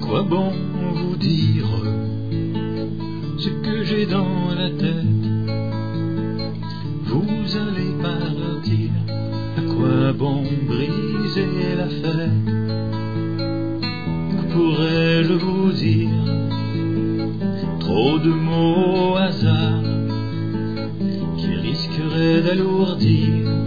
quoi bon vous dire ce que j'ai dans la tête? Vous allez partir, à quoi bon briser la fête? Que pourrais-je vous dire? Trop de mots au hasard qui risqueraient d'alourdir